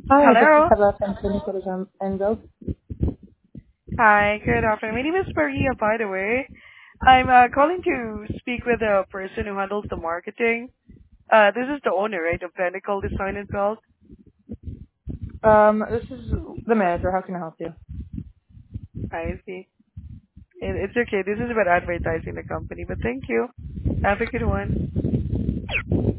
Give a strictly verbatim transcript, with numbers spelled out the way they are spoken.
Hi, this is Hello. Carla from Clinical Enzo. Hi, good afternoon. My name is Maria, by the way. I'm uh, calling to speak with the person who handles the marketing. Uh, this is the owner, right, of Pinnacle Design and Build. Um, this is the manager. How can I help you? I see. It, it's okay. This is about advertising the company, but thank you. Have a good one.